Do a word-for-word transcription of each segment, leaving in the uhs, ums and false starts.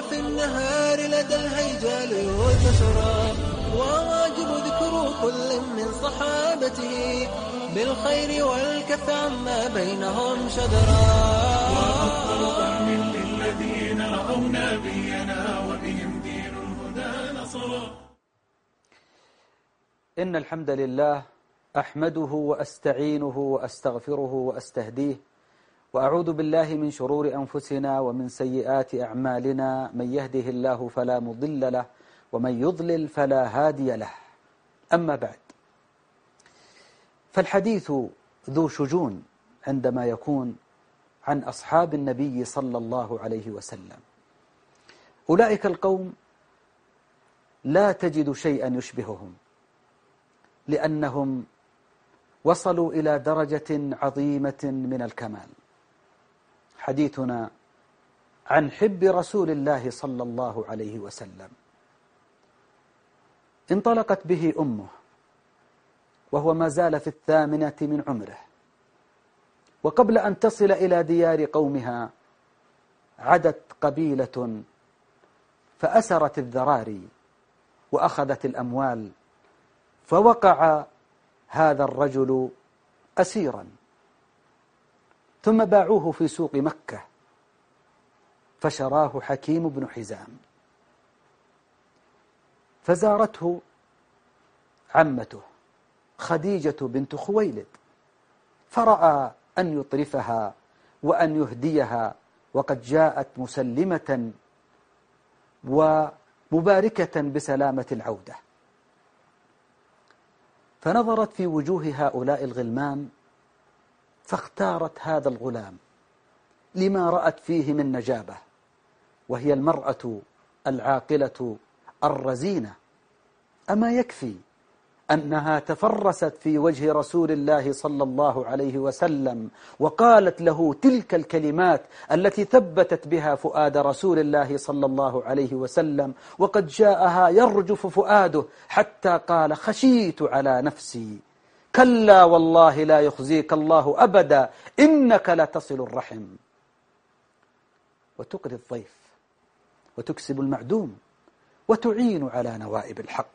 في النهار لدى الهيجال ينتشرا، وواجب ذكر كل من صحابته بالخير والكف عما بينهم شذرا. وأفضل قرن للذين رأوا نبينا وبهم دين الهدى نصرا. إن الحمد لله أحمده وأستعينه وأستغفره وأستهديه، وأعوذ بالله من شرور أنفسنا ومن سيئات أعمالنا، من يهده الله فلا مضل له ومن يضلل فلا هادي له. أما بعد، فالحديث ذو شجون عندما يكون عن أصحاب النبي صلى الله عليه وسلم. أولئك القوم لا تجد شيئا يشبههم، لأنهم وصلوا إلى درجة عظيمة من الكمال. حديثنا عن حب رسول الله صلى الله عليه وسلم. انطلقت به أمه وهو ما زال في الثامنة من عمره، وقبل أن تصل إلى ديار قومها عدت قبيلة فأسرت الذراري وأخذت الأموال، فوقع هذا الرجل أسيرا، ثم باعوه في سوق مكة فشراه حكيم بن حزام. فزارته عمته خديجة بنت خويلد، فرأى أن يطرفها وأن يهديها، وقد جاءت مسلمة ومباركة بسلامة العودة. فنظرت في وجوه هؤلاء الغلمان فاختارت هذا الغلام لما رأت فيه من نجابة، وهي المرأة العاقلة الرزينة. أما يكفي أنها تفرست في وجه رسول الله صلى الله عليه وسلم وقالت له تلك الكلمات التي ثبتت بها فؤاد رسول الله صلى الله عليه وسلم، وقد جاءها يرجف فؤاده حتى قال: خشيت على نفسي، كلا والله لا يخزيك الله أبدا، إنك لتصل الرحم وتقري الضيف وتكسب المعدوم وتعين على نوائب الحق.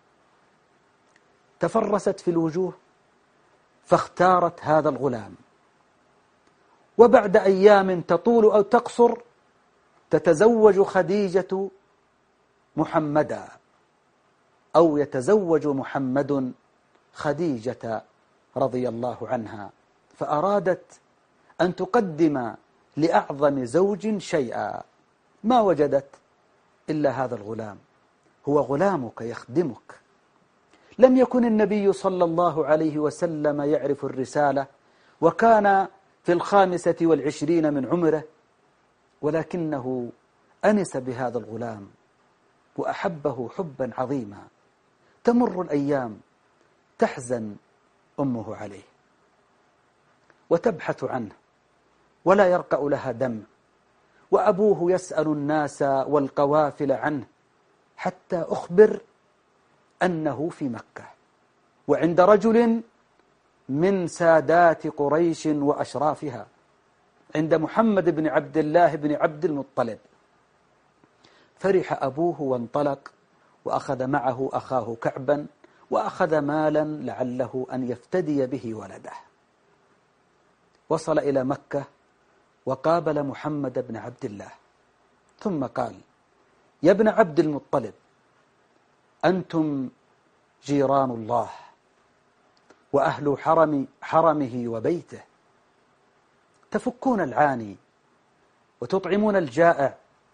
تفرست في الوجوه فاختارت هذا الغلام، وبعد أيام تطول أو تقصر تتزوج خديجة محمدا، أو يتزوج محمد خديجة رضي الله عنها، فأرادت أن تقدم لأعظم زوج شيئا، ما وجدت إلا هذا الغلام، هو غلامك يخدمك. لم يكن النبي صلى الله عليه وسلم يعرف الرسالة، وكان في الخامسة والعشرين من عمره، ولكنه أنس بهذا الغلام وأحبه حبا عظيما. تمر الأيام تحزن أمه عليه وتبحث عنه ولا يرقأ لها دم، وأبوه يسأل الناس والقوافل عنه، حتى أخبر أنه في مكة وعند رجل من سادات قريش وأشرافها، عند محمد بن عبد الله بن عبد المطلب. فرح أبوه وانطلق، وأخذ معه أخاه كعبا، وأخذ مالا لعله أن يفتدي به ولده. وصل إلى مكة وقابل محمد بن عبد الله، ثم قال: يا ابن عبد المطلب، أنتم جيران الله وأهل حرم حرمه وبيته، تفكون العاني وتطعمون الجائع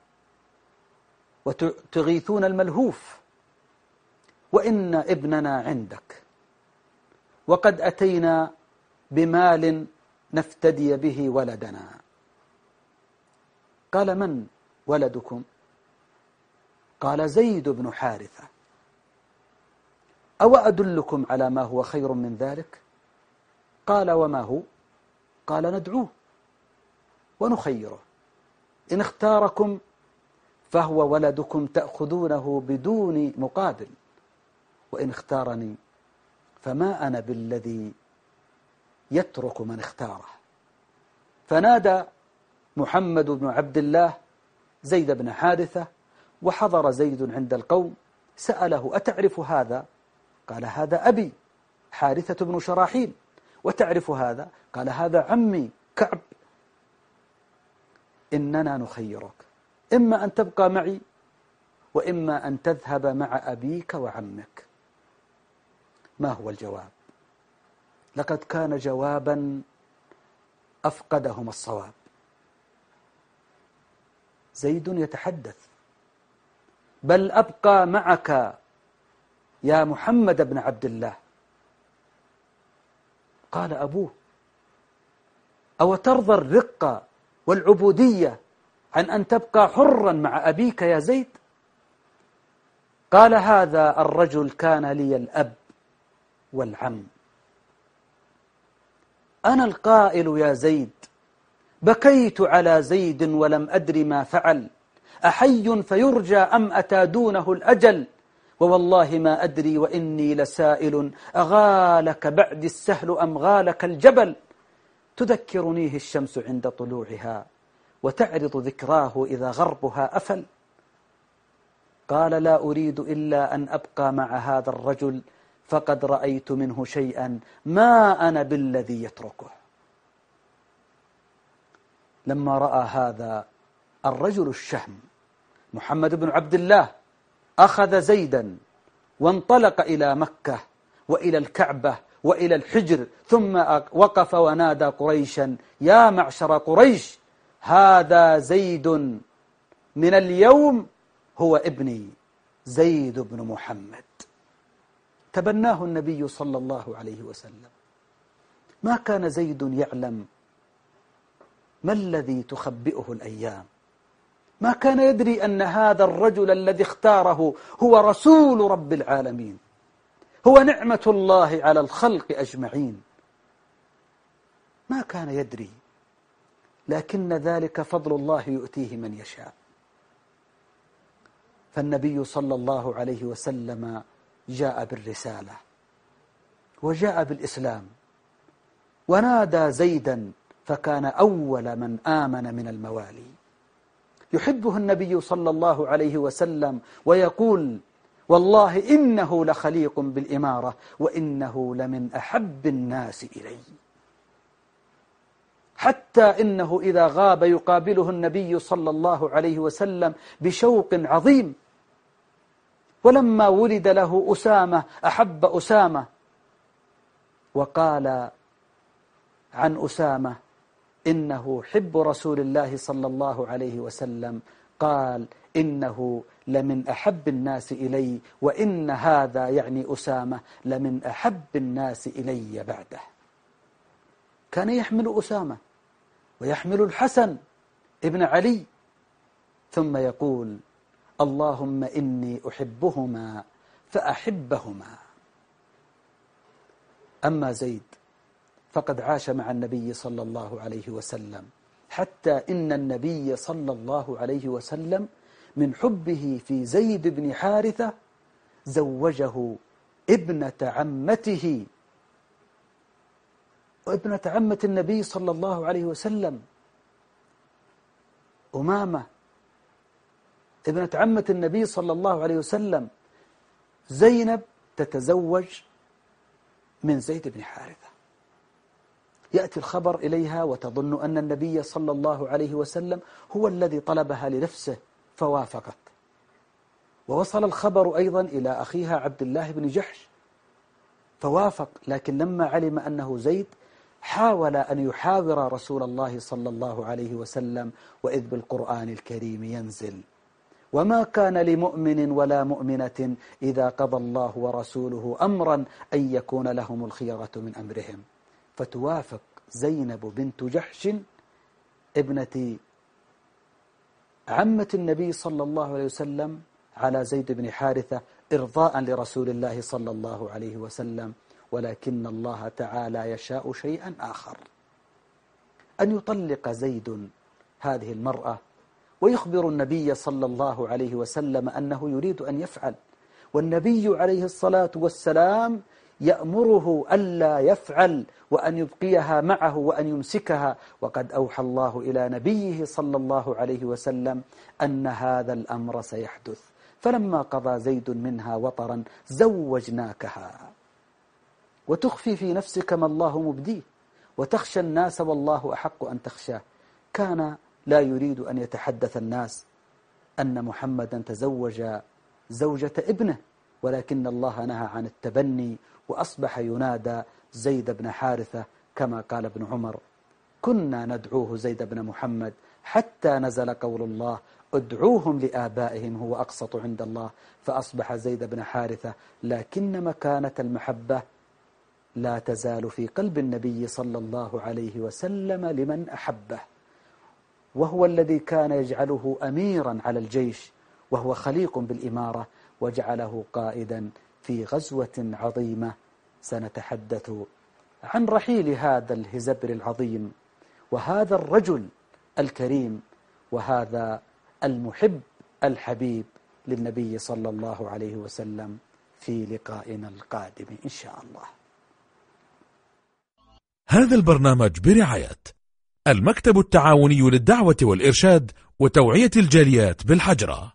وتغيثون الملهوف، وإن ابننا عندك، وقد أتينا بمال نفتدي به ولدنا. قال: من ولدكم؟ قال: زيد بن حارثة. أو أدلكم على ما هو خير من ذلك؟ قال: وما هو؟ قال: ندعوه ونخيره، إن اختاركم فهو ولدكم تأخذونه بدون مقابل، وإن اختارني فما أنا بالذي يترك من اختاره. فنادى محمد بن عبد الله زيد بن حارثة، وحضر زيد عند القوم، سأله: أتعرف هذا؟ قال: هذا أبي حارثة بن شراحيل. وتعرف هذا؟ قال: هذا عمي كعب. إننا نخيرك، إما أن تبقى معي وإما أن تذهب مع أبيك وعمك. ما هو الجواب؟ لقد كان جوابا أفقدهم الصواب. زيد يتحدث: بل أبقى معك يا محمد بن عبد الله. قال أبوه: أو ترضى الرقة والعبودية عن أن تبقى حرا مع أبيك يا زيد؟ قال: هذا الرجل كان لي الأب والعم. أنا القائل يا زيد، بكيت على زيد ولم أدر ما فعل، أحي فيرجى أم أتى دونه الأجل؟ ووالله ما أدري وإني لسائل، أغالك بعد السهل أم غالك الجبل؟ تذكرنيه الشمس عند طلوعها وتعرض ذكراه إذا غربها أفل. قال: لا أريد إلا أن أبقى مع هذا الرجل، فقد رأيت منه شيئا ما أنا بالذي يتركه. لما رأى هذا الرجل الشهم محمد بن عبد الله، أخذ زيدا وانطلق إلى مكة وإلى الكعبة وإلى الحجر، ثم وقف ونادى قريشا: يا معشر قريش، هذا زيد من اليوم هو ابني زيد بن محمد. تبناه النبي صلى الله عليه وسلم. ما كان زيد يعلم ما الذي تخبئه الأيام، ما كان يدري أن هذا الرجل الذي اختاره هو رسول رب العالمين، هو نعمة الله على الخلق أجمعين. ما كان يدري، لكن ذلك فضل الله يؤتيه من يشاء. فالنبي صلى الله عليه وسلم جاء بالرسالة وجاء بالإسلام ونادى زيدا، فكان أول من آمن من الموالي. يحبه النبي صلى الله عليه وسلم ويقول: والله إنه لخليق بالإمارة وإنه لمن أحب الناس إلي. حتى إنه إذا غاب يقابله النبي صلى الله عليه وسلم بشوق عظيم. ولما ولد له أسامة أحب أسامة، وقال عن أسامة إنه حب رسول الله صلى الله عليه وسلم، قال: إنه لمن أحب الناس إلي، وإن هذا يعني أسامة لمن أحب الناس إلي بعده. كان يحمل أسامة ويحمل الحسن ابن علي، ثم يقول: اللهم إني أحبهما فأحبهما. أما زيد فقد عاش مع النبي صلى الله عليه وسلم، حتى إن النبي صلى الله عليه وسلم من حبه في زيد بن حارثة زوجه ابنة عمته، وابنة عمة النبي صلى الله عليه وسلم أمامة، ابنة عمة النبي صلى الله عليه وسلم زينب تتزوج من زيد بن حارثة. يأتي الخبر إليها وتظن أن النبي صلى الله عليه وسلم هو الذي طلبها لنفسه، فوافقت. ووصل الخبر أيضا إلى أخيها عبد الله بن جحش فوافق، لكن لما علم أنه زيد حاول أن يحاور رسول الله صلى الله عليه وسلم، وإذ بالقرآن الكريم ينزل: وما كان لمؤمن ولا مؤمنة إذا قضى الله ورسوله أمرا أن يكون لهم الخيرة من أمرهم. فتوافق زينب بنت جحش ابنة عمة النبي صلى الله عليه وسلم على زيد بن حارثة إرضاء لرسول الله صلى الله عليه وسلم. ولكن الله تعالى يشاء شيئا آخر، أن يطلق زيد هذه المرأة ويخبر النبي صلى الله عليه وسلم أنه يريد أن يفعل، والنبي عليه الصلاة والسلام يأمره ألا يفعل وأن يبقيها معه وأن يمسكها، وقد أوحى الله إلى نبيه صلى الله عليه وسلم أن هذا الأمر سيحدث. فلما قضى زيد منها وطرا زوجناكها، وتخفي في نفسك ما الله مبديه وتخشى الناس والله أحق أن تخشاه. كان لا يريد أن يتحدث الناس أن محمدا تزوج زوجة ابنه، ولكن الله نهى عن التبني، وأصبح ينادى زيد بن حارثة كما قال ابن عمر: كنا ندعوه زيد بن محمد حتى نزل قول الله: ادعوهم لآبائهم هو أقسط عند الله، فأصبح زيد بن حارثة. لكن مكانة المحبة لا تزال في قلب النبي صلى الله عليه وسلم لمن أحبه، وهو الذي كان يجعله أميرا على الجيش، وهو خليق بالإمارة، وجعله قائدا في غزوة عظيمة. سنتحدث عن رحيل هذا الهزبر العظيم، وهذا الرجل الكريم، وهذا المحب الحبيب للنبي صلى الله عليه وسلم في لقائنا القادم إن شاء الله. هذا البرنامج برعاية المكتب التعاوني للدعوة والإرشاد وتوعية الجاليات بالحجرة.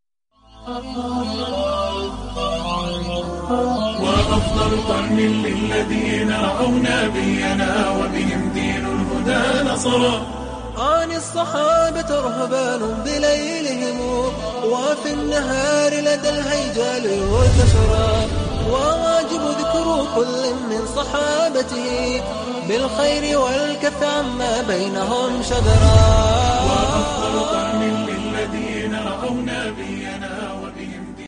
وأفضل قرن للذين رأوا نبينا وبهم دين الهدى نصرا. عن الصحابة رهبان بليلهم، وفي النهار لدى الهيجال والكسرى، وواجب ذكر كل من صحابته بالخير والكف عما بينهم شذرا. وأفضل قرن للذين رأوا نبينا